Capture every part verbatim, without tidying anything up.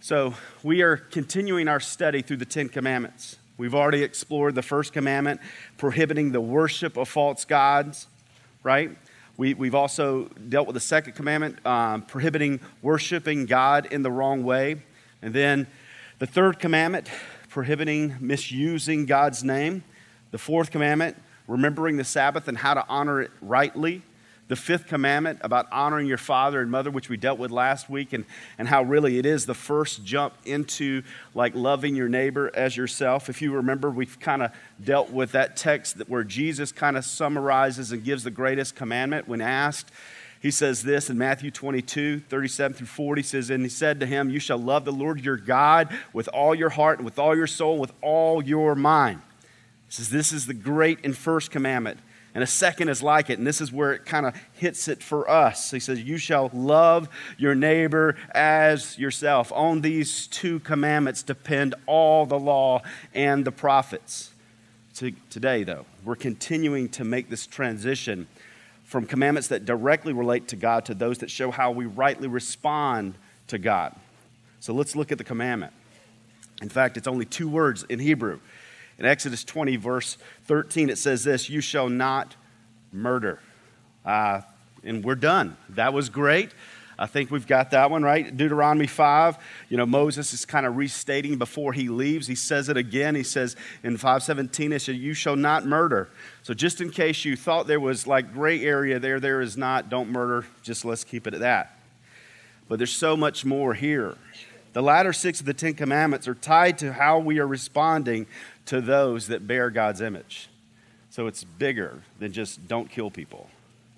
So we are continuing our study through the Ten Commandments. We've already explored the first commandment, prohibiting the worship of false gods, right? We, we've also dealt with the second commandment, um, prohibiting worshiping God in the wrong way. And then the third commandment, prohibiting misusing God's name. The fourth commandment, remembering the Sabbath and how to honor it rightly. The fifth commandment about honoring your father and mother, which we dealt with last week, and, and how really it is the first jump into like loving your neighbor as yourself. If you remember, we've kind of dealt with that text that where Jesus kind of summarizes and gives the greatest commandment. When asked, he says this in Matthew twenty-two, thirty-seven through forty, says, and he said to him, you shall love the Lord your God with all your heart and with all your soul and with all your mind. He says this is the great and first commandment. And a second is like it, and this is where it kind of hits it for us. He says, you shall love your neighbor as yourself. On these two commandments depend all the law and the prophets. Today, though, we're continuing to make this transition from commandments that directly relate to God to those that show how we rightly respond to God. So let's look at the commandment. In fact, it's only two words in Hebrew. In Exodus twenty, verse thirteen, it says this, you shall not murder. Uh, and we're done. That was great. I think we've got that one, right? Deuteronomy five, you know, Moses is kind of restating before he leaves. He says it again. He says in five seventeen, it says, you shall not murder. So just in case you thought there was like gray area there, there is not. Don't murder. Just let's keep it at that. But there's so much more here. The latter six of the Ten Commandments are tied to how we are responding to those that bear God's image. So it's bigger than just don't kill people.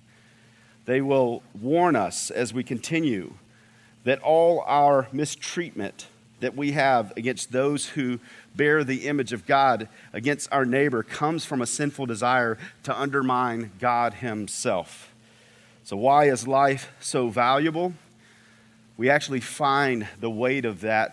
They will warn us as we continue that all our mistreatment that we have against those who bear the image of God, against our neighbor, comes from a sinful desire to undermine God himself. So why is life so valuable? We actually find the weight of that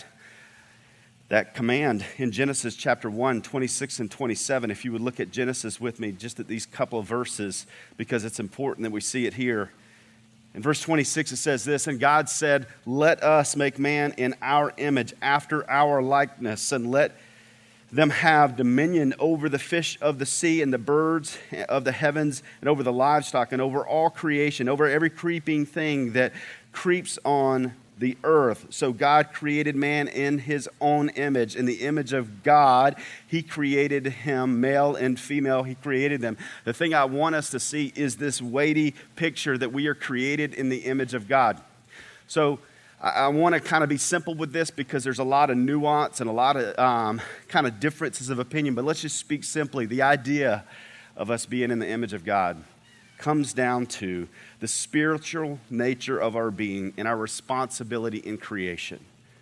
That command in Genesis chapter one, twenty-six and twenty-seven. If you would look at Genesis with me, just at these couple of verses, because it's important that we see it here. In verse twenty-six, it says this, and God said, let us make man in our image, after our likeness, and let them have dominion over the fish of the sea and the birds of the heavens and over the livestock and over all creation, over every creeping thing that creeps on the earth. So God created man in his own image. In the image of God, he created him, male and female, he created them. The thing I want us to see is this weighty picture that we are created in the image of God. So I, I want to kind of be simple with this because there's a lot of nuance and a lot of um, kind of differences of opinion, but let's just speak simply. The idea of us being in the image of God comes down to the spiritual nature of our being and our responsibility in creation.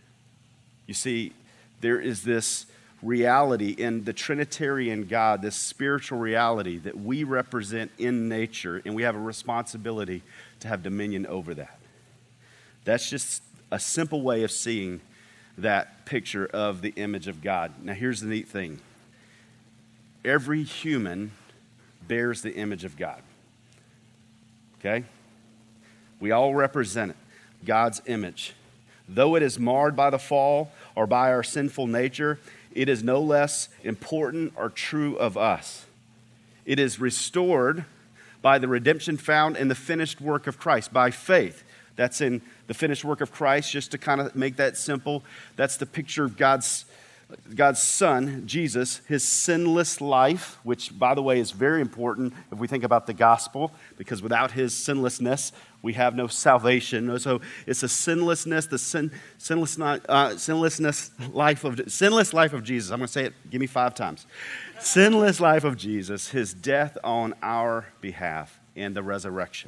You see, there is this reality in the Trinitarian God, this spiritual reality that we represent in nature, and we have a responsibility to have dominion over that. That's just a simple way of seeing that picture of the image of God. Now, here's the neat thing. Every human bears the image of God. Okay? We all represent it, God's image. Though it is marred by the fall or by our sinful nature, it is no less important or true of us. It is restored by the redemption found in the finished work of Christ, by faith. That's in the finished work of Christ, just to kind of make that simple. That's the picture of God's God's Son, Jesus, his sinless life, which, by the way, is very important if we think about the gospel, because without his sinlessness, we have no salvation. So it's a sinlessness, the sin, sinless, uh, sinlessness life of sinless life of Jesus. I'm going to say it. Give me five times. Sinless life of Jesus, his death on our behalf, and the resurrection.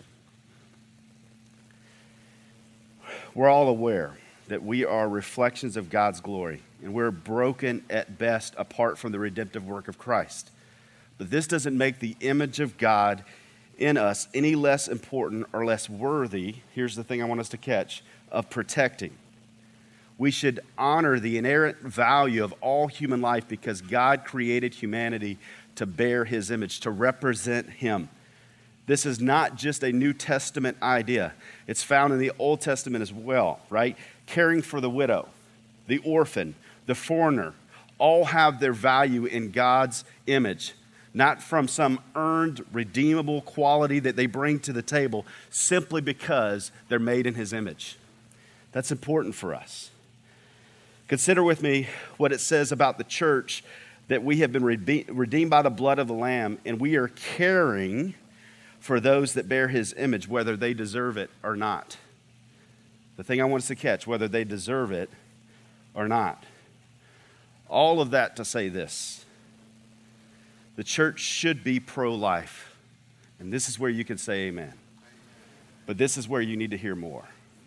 We're all aware that we are reflections of God's glory, and we're broken at best apart from the redemptive work of Christ. But this doesn't make the image of God in us any less important or less worthy, here's the thing I want us to catch, of protecting. We should honor the inherent value of all human life because God created humanity to bear his image, to represent him. This is not just a New Testament idea. It's found in the Old Testament as well, right? Caring for the widow, the orphan, the foreigner, all have their value in God's image, not from some earned, redeemable quality that they bring to the table, simply because they're made in his image. That's important for us. Consider with me what it says about the church, that we have been redeemed by the blood of the Lamb, and we are caring for those that bear his image, whether they deserve it or not. The thing I want us to catch, whether they deserve it or not. All of that to say this: the church should be pro-life. And this is where you can say amen. But this is where you need to hear more.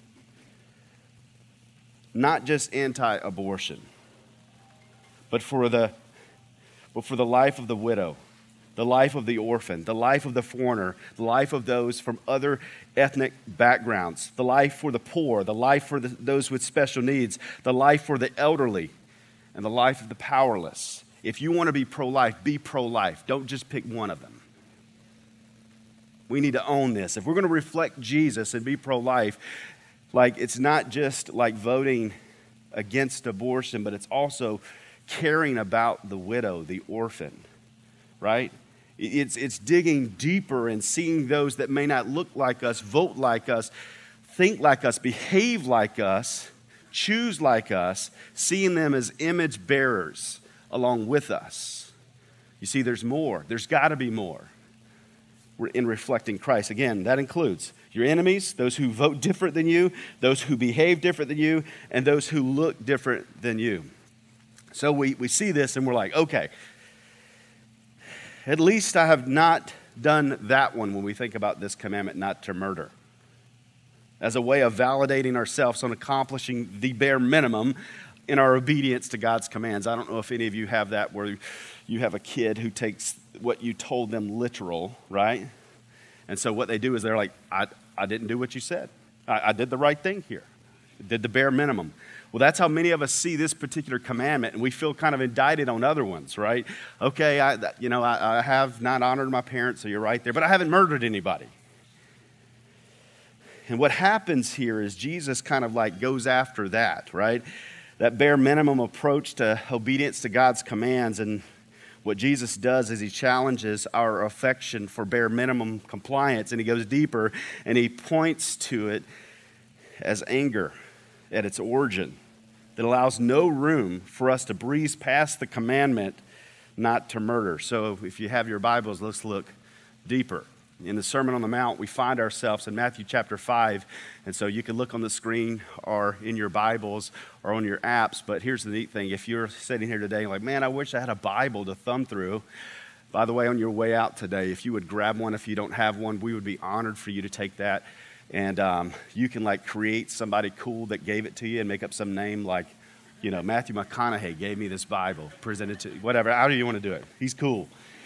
Not just anti-abortion, but for the, but for the life of the widow, the life of the orphan, the life of the foreigner, the life of those from other ethnic backgrounds, the life for the poor, the life for the, those with special needs, the life for the elderly, and the life of the powerless. If you want to be pro-life, be pro-life. Don't just pick one of them. We need to own this. If we're going to reflect Jesus and be pro-life, like, it's not just like voting against abortion, but it's also caring about the widow, the orphan, right? It's, it's digging deeper and seeing those that may not look like us, vote like us, think like us, behave like us, choose like us, seeing them as image bearers along with us. You see, there's more. There's got to be more in reflecting Christ. Again, that includes your enemies, those who vote different than you, those who behave different than you, and those who look different than you. So we, we see this and we're like, okay, at least I have not done that one when we think about this commandment not to murder, as a way of validating ourselves on accomplishing the bare minimum in our obedience to God's commands. I don't know if any of you have that, where you have a kid who takes what you told them literal, right? And so what they do is they're like, I, I didn't do what you said. I, I did the right thing here. I did the bare minimum. Well, that's how many of us see this particular commandment, and we feel kind of indicted on other ones, right? Okay, I, you know, I, I have not honored my parents, so you're right there, but I haven't murdered anybody. And what happens here is Jesus kind of like goes after that, right? That bare minimum approach to obedience to God's commands. And what Jesus does is he challenges our affection for bare minimum compliance, and he goes deeper and he points to it as anger at its origin that allows no room for us to breeze past the commandment not to murder. So if you have your Bibles, let's look deeper. In the Sermon on the Mount, we find ourselves in Matthew chapter five. And so you can look on the screen or in your Bibles or on your apps. But here's the neat thing. If you're sitting here today like, man, I wish I had a Bible to thumb through. By the way, on your way out today, if you would grab one, if you don't have one, we would be honored for you to take that. And um, you can like create somebody cool that gave it to you and make up some name like, you know, Matthew McConaughey gave me this Bible, presented to whatever. How do you want to do it? He's cool.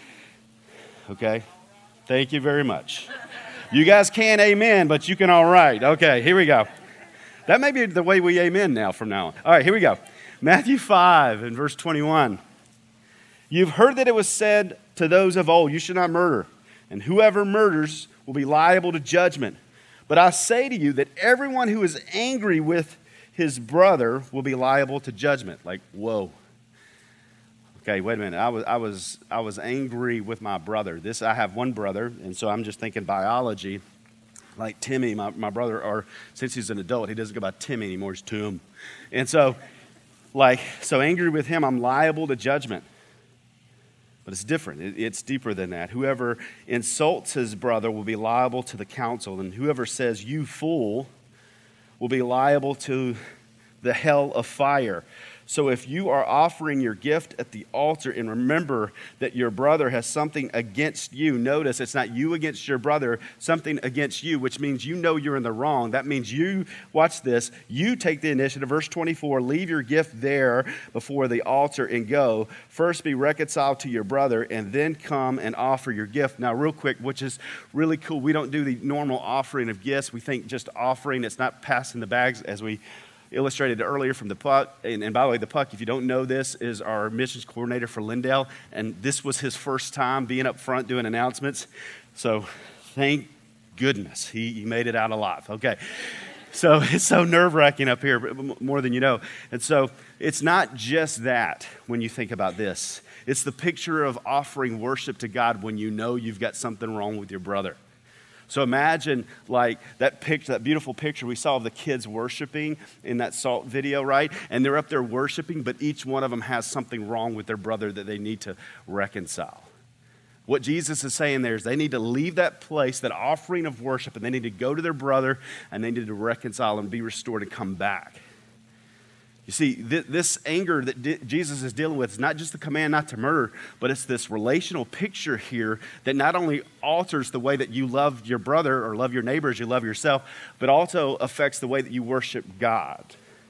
Okay. Thank you very much. You guys can't amen, but you can all right. Okay, here we go. That may be the way we amen now from now on. All right, here we go. Matthew five and verse twenty-one. You've heard that it was said to those of old, you should not murder, and whoever murders will be liable to judgment. But I say to you that everyone who is angry with his brother will be liable to judgment. Like, whoa. Okay, wait a minute. I was I was I was angry with my brother. This I have one brother, and so I'm just thinking biology. Like Timmy, my, my brother, or since he's an adult, he doesn't go by Timmy anymore, it's Tim. And so, like, so angry with him, I'm liable to judgment. But it's different. It, it's deeper than that. Whoever insults his brother will be liable to the council, and whoever says, you fool, will be liable to the hell of fire. So if you are offering your gift at the altar and remember that your brother has something against you, notice it's not you against your brother, something against you, which means you know you're in the wrong. That means you, watch this, you take the initiative. Verse twenty-four, leave your gift there before the altar and go. First be reconciled to your brother and then come and offer your gift. Now real quick, which is really cool, we don't do the normal offering of gifts. We think just offering, it's not passing the bags as we illustrated earlier from the Puck. And, and by the way, the Puck, if you don't know this, is our missions coordinator for Lindale. And this was his first time being up front doing announcements. So thank goodness he, he made it out alive. Okay. So it's so nerve-wracking up here, more than you know. And so it's not just that when you think about this. It's the picture of offering worship to God when you know you've got something wrong with your brother. So imagine like that picture, that beautiful picture we saw of the kids worshiping in that SALT video, right? And they're up there worshiping, but each one of them has something wrong with their brother that they need to reconcile. What Jesus is saying there is they need to leave that place, that offering of worship, and they need to go to their brother, and they need to reconcile and be restored and come back. You see, th- this anger that di- Jesus is dealing with is not just the command not to murder, but it's this relational picture here that not only alters the way that you love your brother or love your neighbor as you love yourself, but also affects the way that you worship God.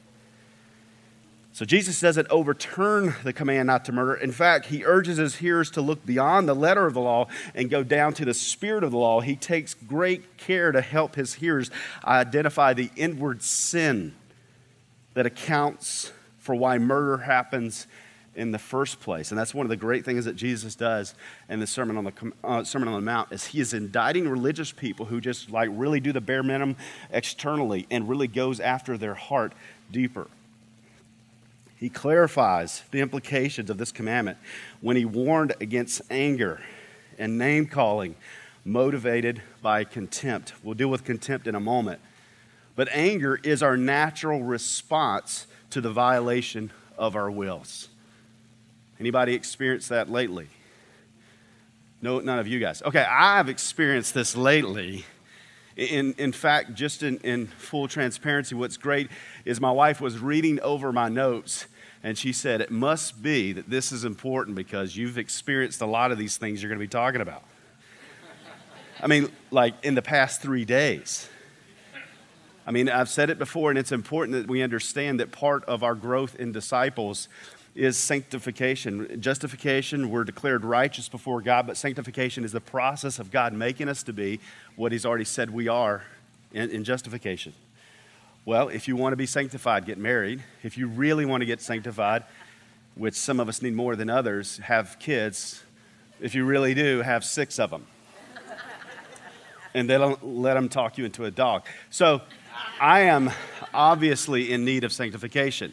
So Jesus doesn't overturn the command not to murder. In fact, he urges his hearers to look beyond the letter of the law and go down to the spirit of the law. He takes great care to help his hearers identify the inward sin that accounts for why murder happens in the first place. And that's one of the great things that Jesus does in the Sermon on the uh, Sermon on the Mount is he is indicting religious people who just like really do the bare minimum externally and really goes after their heart deeper. He clarifies the implications of this commandment when he warned against anger and name-calling motivated by contempt. We'll deal with contempt in a moment. But anger is our natural response to the violation of our wills. Anybody experienced that lately? No, none of you guys. Okay, I've experienced this lately. In, in fact, just in, in full transparency, what's great is my wife was reading over my notes, and she said, it must be that this is important because you've experienced a lot of these things you're going to be talking about. I mean, like in the past three days. I mean, I've said it before, and it's important that we understand that part of our growth in disciples is sanctification. Justification, we're declared righteous before God, but sanctification is the process of God making us to be what he's already said we are in, in justification. Well, if you want to be sanctified, get married. If you really want to get sanctified, which some of us need more than others, have kids. If you really do, have six of them. And they don't let them talk you into a dog. So I am obviously in need of sanctification.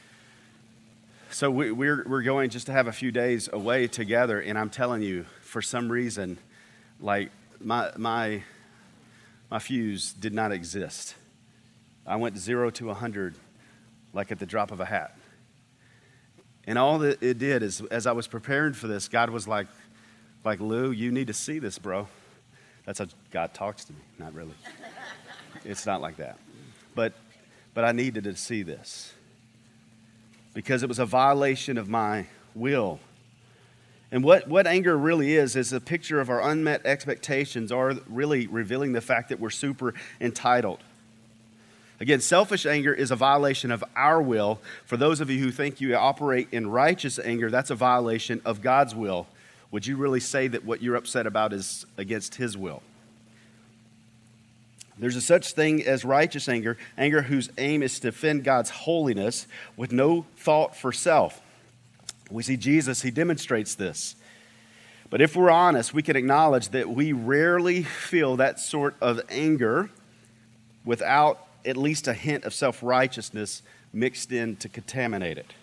So we, we're, we're going just to have a few days away together, and I'm telling you, for some reason, like my my my fuse did not exist. I went zero to a hundred, like at the drop of a hat. And all that it did is, as I was preparing for this, God was like, like Lou, you need to see this, bro. That's how God talks to me. Not really. It's not like that. But but I needed to see this. Because it was a violation of my will. And what, what anger really is, is a picture of our unmet expectations, or really revealing the fact that we're super entitled. Again, selfish anger is a violation of our will. For those of you who think you operate in righteous anger, that's a violation of God's will. Would you really say that what you're upset about is against his will? There's a such thing as righteous anger, anger whose aim is to defend God's holiness with no thought for self. We see Jesus, he demonstrates this. But if we're honest, we can acknowledge that we rarely feel that sort of anger without at least a hint of self-righteousness mixed in to contaminate it.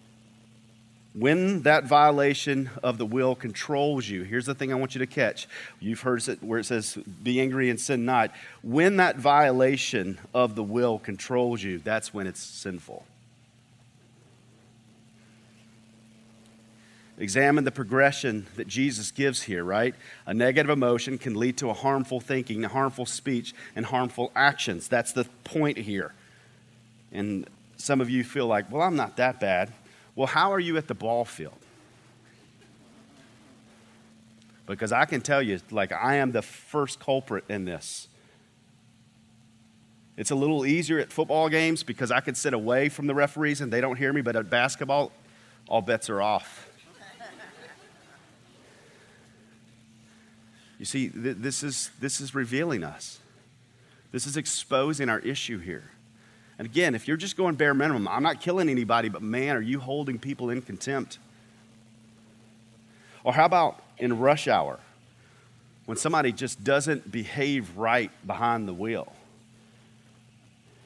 When that violation of the will controls you, here's the thing I want you to catch. You've heard it where it says, be angry and sin not. When that violation of the will controls you, that's when it's sinful. Examine the progression that Jesus gives here, right? A negative emotion can lead to a harmful thinking, a harmful speech, and harmful actions. That's the point here. And some of you feel like, well, I'm not that bad. Well, how are you at the ball field? Because I can tell you, like, I am the first culprit in this. It's a little easier at football games because I can sit away from the referees and they don't hear me, but at basketball, all bets are off. You see, th- this is this is revealing us. This is exposing our issue here. And again, if you're just going bare minimum, I'm not killing anybody, but man, are you holding people in contempt? Or how about in rush hour, when somebody just doesn't behave right behind the wheel?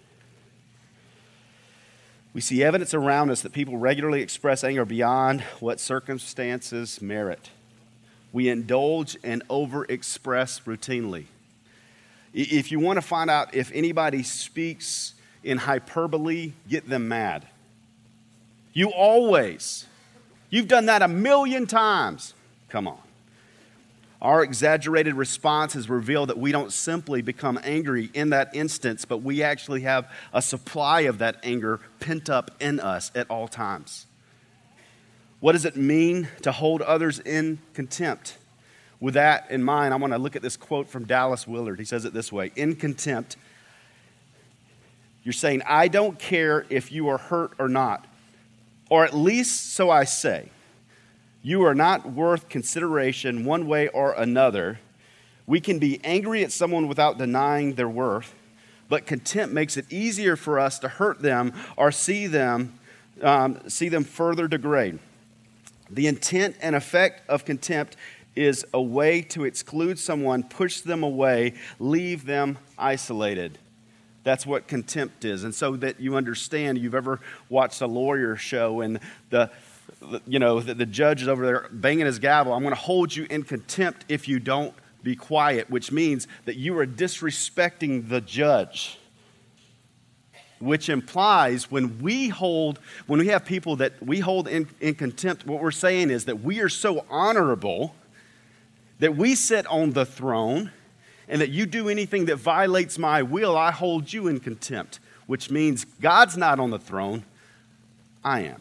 We see evidence around us that people regularly express anger beyond what circumstances merit. We indulge and overexpress routinely. If you want to find out if anybody speaks in hyperbole, get them mad. You always, you've done that a million times. Come on. Our exaggerated response has revealed that we don't simply become angry in that instance, but we actually have a supply of that anger pent up in us at all times. What does it mean to hold others in contempt? With that in mind, I want to look at this quote from Dallas Willard. He says it this way: in contempt, you're saying, I don't care if you are hurt or not, or at least so I say. You are not worth consideration one way or another. We can be angry at someone without denying their worth, but contempt makes it easier for us to hurt them or see them, um, see them further degrade. The intent and effect of contempt is a way to exclude someone, push them away, leave them isolated. That's what contempt is. And so that you understand, you've ever watched a lawyer show and the You know, the, the judge is over there banging his gavel. I'm going to hold you in contempt if you don't be quiet, which means that you are disrespecting the judge. Which implies when we hold, when we have people that we hold in, in contempt, what we're saying is that we are so honorable that we sit on the throne, and that you do anything that violates my will, I hold you in contempt. Which means God's not on the throne, I am.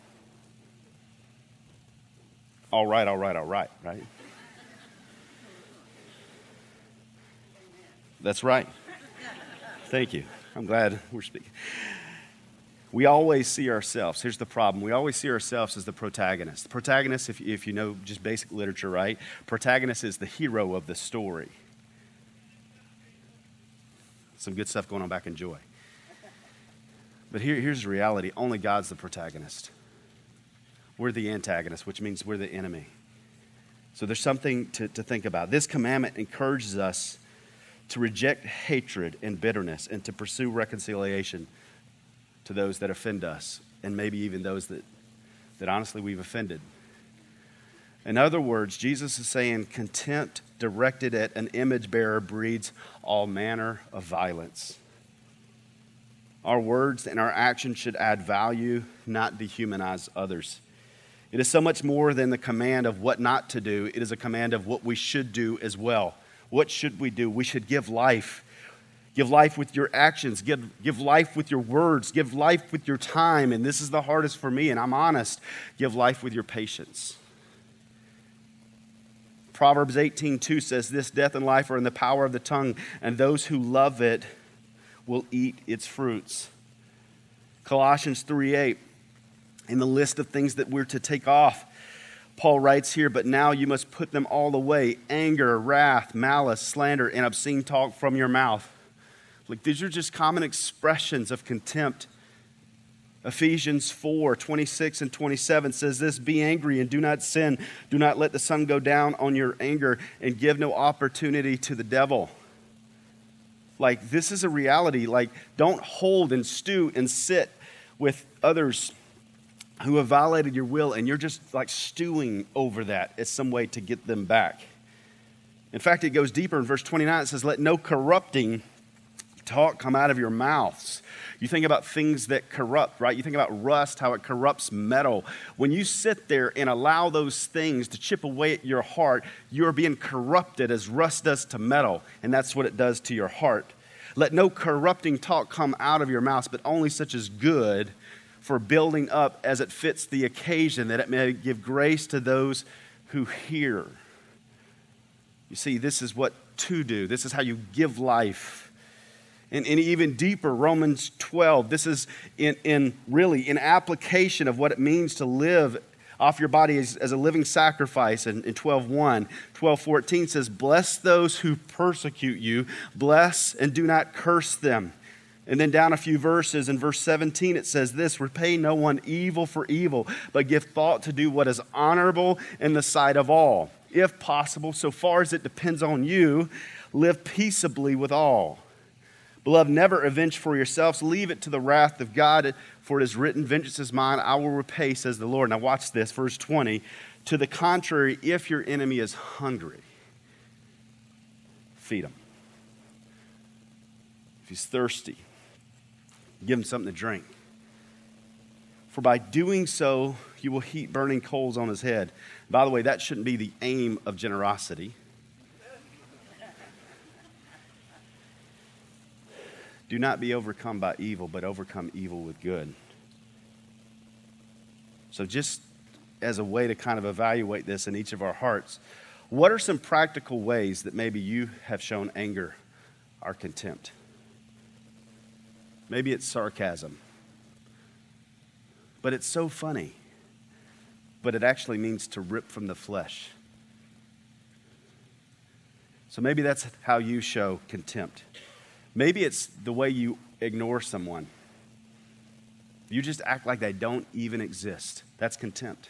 All right, all right, all right, right? That's right. Thank you. I'm glad we're speaking. We always see ourselves. Here's the problem. We always see ourselves as the protagonist. The protagonist, if, if you know just basic literature, right? Protagonist is the hero of the story. Some good stuff going on back in Joy. But here, here's the reality. Only God's the protagonist. We're the antagonist, which means we're the enemy. So there's something to, to think about. This commandment encourages us to reject hatred and bitterness and to pursue reconciliation to those that offend us, and maybe even those that, that honestly we've offended. In other words, Jesus is saying contempt directed at an image bearer breeds all manner of violence. Our words and our actions should add value, not dehumanize others. It is so much more than the command of what not to do. It is a command of what we should do as well. What should we do? We should give life. Give life with your actions. Give, give life with your words. Give life with your time. And this is the hardest for me, and I'm honest. Give life with your patience. Proverbs eighteen two says this: death and life are in the power of the tongue, and those who love it will eat its fruits. Colossians three eight. In the list of things that we're to take off, Paul writes here, but now you must put them all away: anger, wrath, malice, slander, and obscene talk from your mouth. Like, these are just common expressions of contempt. Ephesians four twenty-six and twenty-seven says this: be angry and do not sin. Do not let the sun go down on your anger, and give no opportunity to the devil. Like, this is a reality. Like, don't hold and stew and sit with others who have violated your will, and you're just like stewing over that as some way to get them back. In fact, it goes deeper in verse twenty-nine. It says, let no corrupting talk come out of your mouths. You think about things that corrupt, right? You think about rust, how it corrupts metal. When you sit there and allow those things to chip away at your heart, you're being corrupted as rust does to metal, and that's what it does to your heart. Let no corrupting talk come out of your mouths, but only such as good for building up as it fits the occasion, that it may give grace to those who hear. You see, this is what to do. This is how you give life. And, and even deeper, Romans twelve, this is in, in really in application of what it means to live off your body as, as a living sacrifice. And in twelve one, twelve fourteen says, bless those who persecute you, bless and do not curse them. And then down a few verses, in verse seventeen, it says this: repay no one evil for evil, but give thought to do what is honorable in the sight of all. If possible, so far as it depends on you, live peaceably with all. Beloved, never avenge for yourselves. Leave it to the wrath of God, For it is written, vengeance is mine, I will repay, says the Lord. Now watch this, verse twenty. To the contrary, if your enemy is hungry, feed him. If he's thirsty, give him something to drink. For by doing so, you will heap burning coals on his head. By the way, that shouldn't be the aim of generosity. Do not be overcome by evil, but overcome evil with good. So just as a way to kind of evaluate this in each of our hearts, what are some practical ways that maybe you have shown anger or contempt? Maybe it's sarcasm. But it's so funny. But it actually means to rip from the flesh. So maybe that's how you show contempt. Maybe it's the way you ignore someone. You just act like they don't even exist. That's contempt.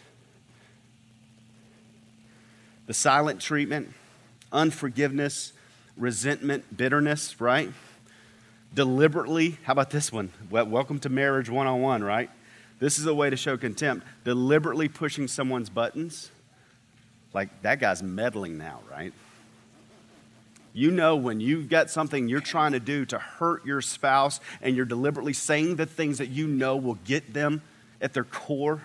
The silent treatment, unforgiveness, resentment, bitterness, right? Deliberately, how about this one? Well, welcome to marriage one oh one, right? This is a way to show contempt. Deliberately pushing someone's buttons. Like, that guy's meddling now, right? You know when you've got something you're trying to do to hurt your spouse and you're deliberately saying the things that you know will get them at their core.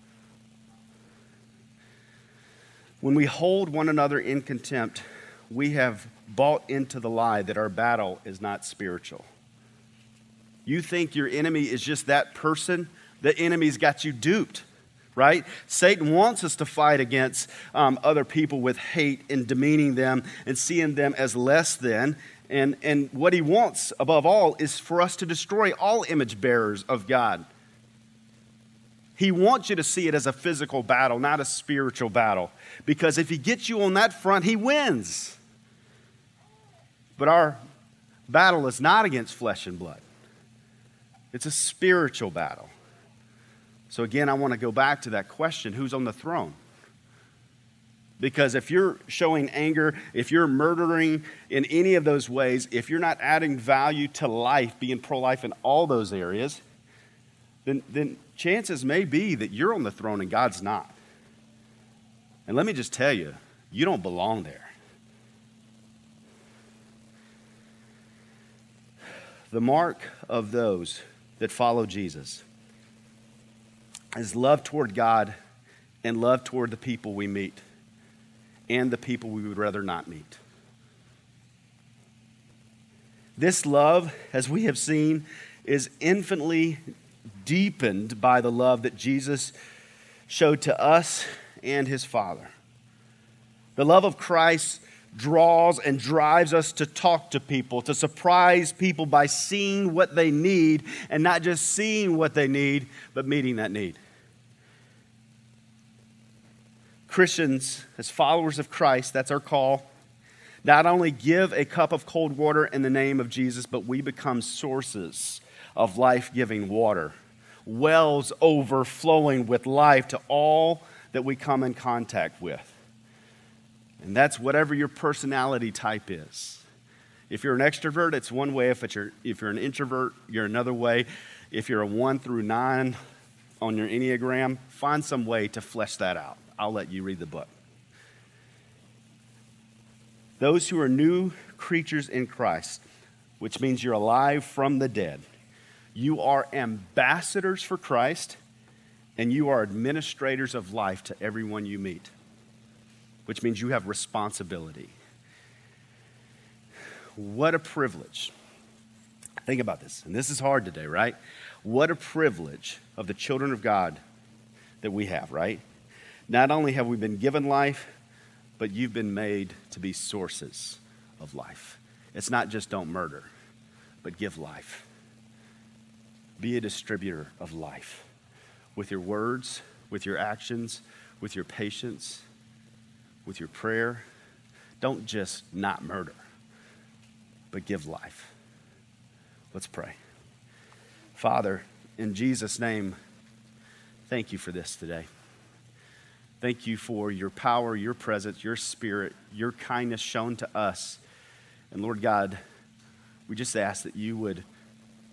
When we hold one another in contempt, we have bought into the lie that our battle is not spiritual. You think your enemy is just that person. The enemy's got you duped. Right? Satan wants us to fight against um, other people with hate and demeaning them and seeing them as less than. And, and what he wants, above all, is for us to destroy all image bearers of God. He wants you to see it as a physical battle, not a spiritual battle. Because if he gets you on that front, he wins. But our battle is not against flesh and blood. It's a spiritual battle. So again, I want to go back to that question, who's on the throne? Because if you're showing anger, if you're murdering in any of those ways, if you're not adding value to life, being pro-life in all those areas, then, then chances may be that you're on the throne and God's not. And let me just tell you, you don't belong there. The mark of those that follow Jesus is love toward God and love toward the people we meet and the people we would rather not meet. This love, as we have seen, is infinitely deepened by the love that Jesus showed to us and his Father. The love of Christ draws and drives us to talk to people, to surprise people by seeing what they need, and not just seeing what they need, but meeting that need. Christians, as followers of Christ, that's our call. Not only give a cup of cold water in the name of Jesus, but we become sources of life-giving water, wells overflowing with life to all that we come in contact with. And that's whatever your personality type is. If you're an extrovert, it's one way. If, it's your, if you're an introvert, you're another way. If you're a one through nine on your Enneagram, find some way to flesh that out. I'll let you read the book. Those who are new creatures in Christ, which means you're alive from the dead, you are ambassadors for Christ, and you are administrators of life to everyone you meet, which means you have responsibility. What a privilege. Think about this, and this is hard today, right? What a privilege of the children of God that we have, right? Not only have we been given life, but you've been made to be sources of life. It's not just don't murder, but give life. Be a distributor of life with your words, with your actions, with your patience, with your prayer. Don't just not murder, but give life. Let's pray. Father, in Jesus' name, thank you for this today. Thank you for your power, your presence, your spirit, your kindness shown to us. And Lord God, we just ask that you would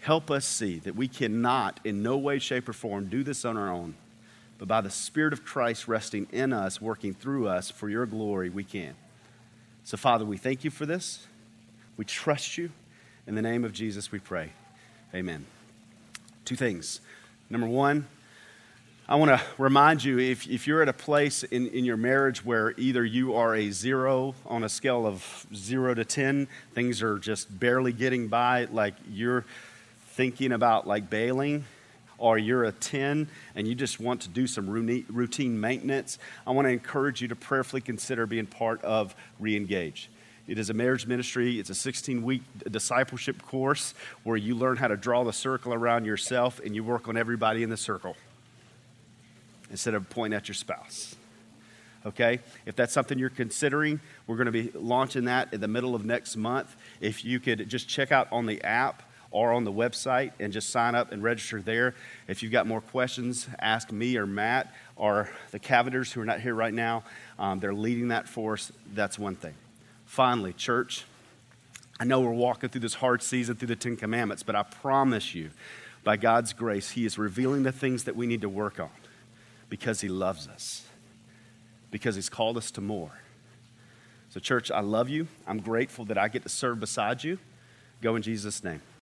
Help us see that we cannot, in no way, shape, or form, do this on our own. But by the Spirit of Christ resting in us, working through us for your glory, we can. So, Father, we thank you for this. We trust you. In the name of Jesus, we pray. Amen. Two things. Number one, I want to remind you, if, if you're at a place in, in your marriage where either you are a zero on a scale of zero to ten, things are just barely getting by, like you're thinking about like bailing, or you're a ten and you just want to do some routine maintenance, I want to encourage you to prayerfully consider being part of Reengage. It is a marriage ministry. It's a sixteen-week discipleship course where you learn how to draw the circle around yourself and you work on everybody in the circle instead of pointing at your spouse. Okay? If that's something you're considering, we're going to be launching that in the middle of next month. If you could just check out on the app or on the website and just sign up and register there. If you've got more questions, ask me or Matt or the Cavenders who are not here right now. Um, they're leading that for us. That's one thing. Finally, church, I know we're walking through this hard season through the Ten Commandments, but I promise you, by God's grace, He is revealing the things that we need to work on because He loves us, because He's called us to more. So, church, I love you. I'm grateful that I get to serve beside you. Go in Jesus' name.